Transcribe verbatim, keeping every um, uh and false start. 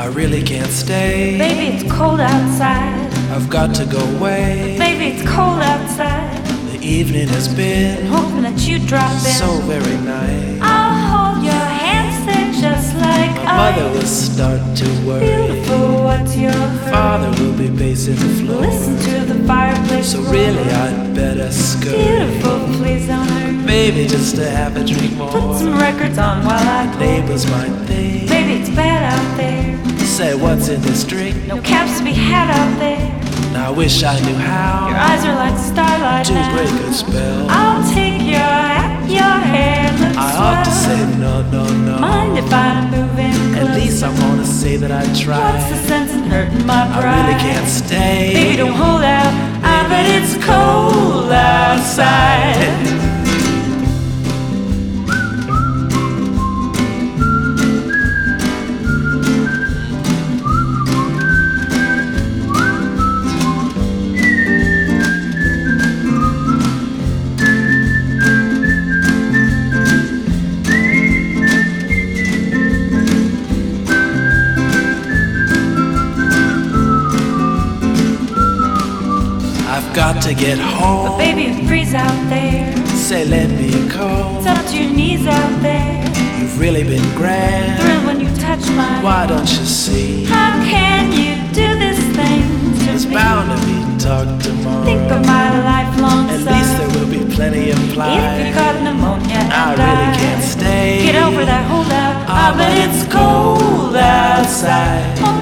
really can't stay. Baby, it's cold outside. I've got to go away. Baby, it's cold outside. The evening has been Hoping that you drop in. so very nice. I'll hold your hands, they're just like My mother ice. will start to worry. Beautiful, what's your hurry? Father will be pacing the floor. Listen to the fireplace So roar. really I'd better scurry. Beautiful, please don't hurt me. Maybe just to have a drink more. Put some records on while I go. Neighbors might think, Baby, it's bad out there. say what's in this drink. No caps to be had out there. Now I wish I knew Your how eyes are like starlight to now. break a spell. I'll take your hat, your hair looks I ought to swell. say no, no, no. Mind if I'm moving closer? At least I wanna say that I What's the tried. sense in hurting my I pride? really can't stay. Baby, don't hold out. I bet it's cold outside. I've got to get home. But baby, you freeze out there. Say lend me a coat. It's up to your knees out there. You've really been grand. Thrill when you touch mine. Why don't you see? How can you do this thing to There's me? bound to be talk tomorrow. Think of my lifelong At sorrow. least there will be plenty If you implied. caught pneumonia and I really died, can't stay. Get over that holdout. Ah, but it's cold outside. Oh,